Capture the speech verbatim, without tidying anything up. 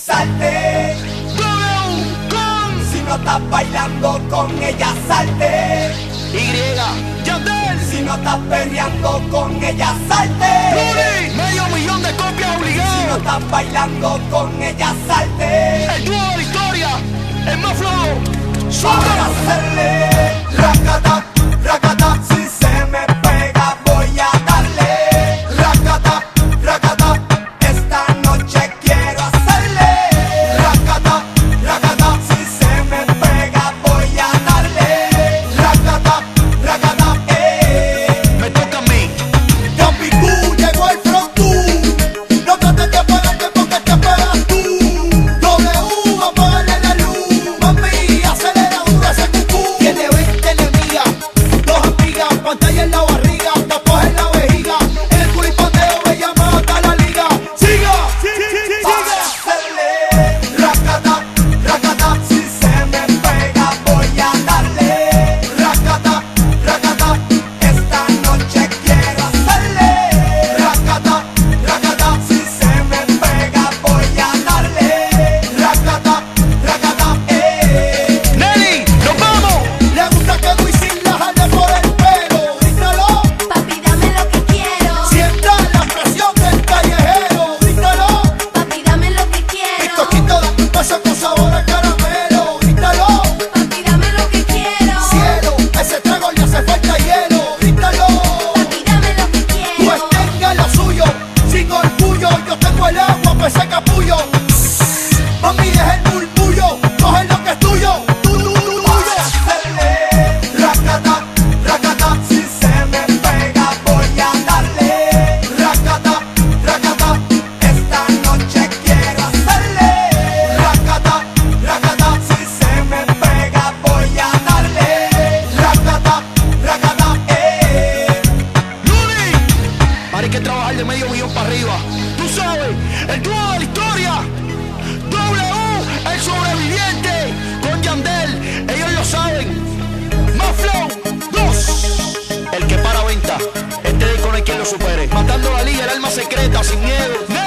salte. Si no estás bailando con ella, salte. Y, Yandel. Si no estás perreando con ella, salte. Luli, medio millón de copias obligadas. Si no estás bailando con ella, salte. El dúo de la historia, el más flojo. Para hacerle racata, racata, si se me pega voy a darle racata, racata, esta noche quiero hacerle racata, racata, si se me pega voy a darle racata, racata, eh. Me toca a mí. Gambi Q llegó el front two, no trates de apagarte porque te apagas tú. W, apágale la luz, mami, acelera duro ese cucú. Tiene veinte enemigas, dos amigas, pantalla en la barriga, tapas en la vejiga, en el culipandeo me llama hasta la liga. Siga, para hacerle racata, racata, si se me pega voy a darle racata, racata, esta noche quiero hacerle racata, racata, si se me pega voy a darle racata, racata, eh. Nelly, nos vamos. Le gusta que Wisin la jale por el pelo, dígalo. Papi, dame lo que quiero. Sienta la presión del callejero, dígalo. Papi, dame lo que quiero. Bizcochito de un paso con sabor a caramelo, dígalo. Papi, dame lo que quiero. Cielo, a ese trago le hace falta hielo, dígalo. Papi, dame lo que quiero. Pues tenga lo suyo, sin orgullo, yo tengo el agua, pues ese capullo. Mami, deja el murmullo, coge lo que es tuyo, tu, tu, tu, tuyo. Hacerle racata, racata, si se me pega voy a darle racata, racata, esta noche quiero hacerle racata, racata, si se me pega voy a darle racata, racata, eh. Luli, ahora hay que trabajar de medio millón para arriba. Tú sabes, el dúo de la historia. W, el sobreviviente. Con Yandel, ellos lo saben. Más flow, dos. El que para venta. Este disco no hay quien lo supere. Matando la liga, el alma secreta, sin miedo.